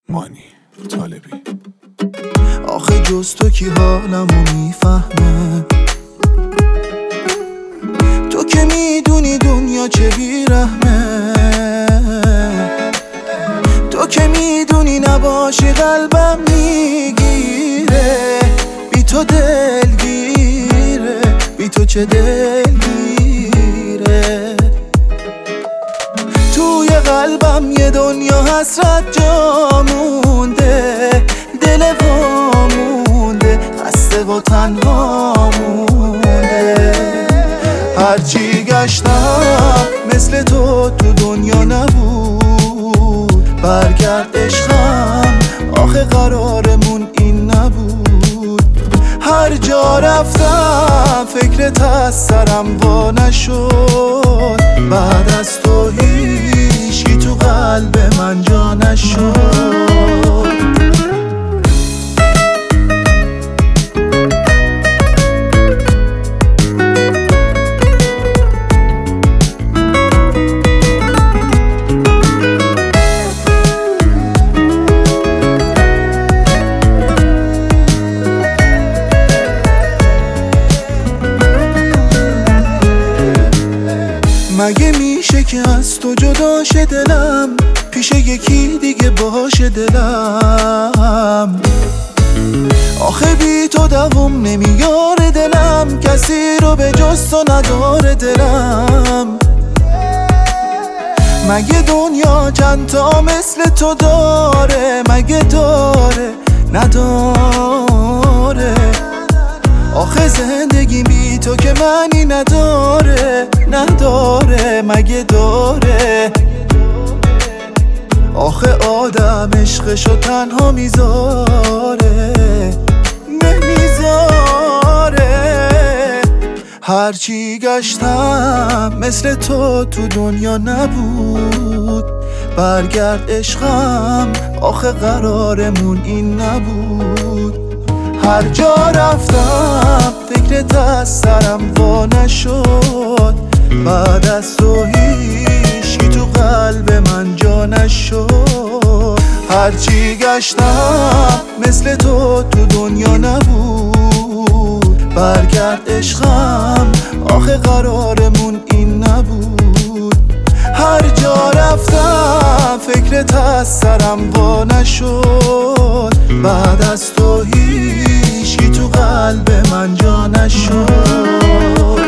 مانی طالبی. آخه جز تو کی حالمو میفهمه؟ تو که میدونی دنیا چه بیرحمه، تو که میدونی نباشی قلبم میگیره، بی تو دلگیره، بی تو چه دلگیره. توی قلبم یه دنیا حسرت جا مونده، دل وامونده، خسته و تنها مونده. هرچی گشتم مثل تو دنیا نبود، برگرد عشقم آخه قرارمون این نبود. هر جا رفتم فکرت از سرم وا نشد، بعد از تو هیچی تو قلب من جا نشد. مگه میشه که از تو جدا شه دلم، پیش یکی دیگه باشه دلم؟ آخه بی تو دوام نمیاره دلم، کسی رو به جز تو نداره دلم. مگه دنیا چند تا مثل تو داره؟ مگه داره؟ نداره. آخه زندگی بی تو که معنی نداره، نداره. مگه داره؟ آخه آدم عشقشو تنها میذاره، نمیذاره. هرچی گشتم مثل تو دنیا نبود، برگرد عشقم آخه قرارمون این نبود. هر جا رفتم فکرت از سرم وا نشد، بعد از تو هیچی تو قلب من جا نشد. هرچی گشتم مثل تو دنیا نبود، برگرد عشقم آخه قرارمون این نبود. هر جا رفتم فکرت از سرم وا نشد، بعد از تو هیچی تو قلب من جا نشد.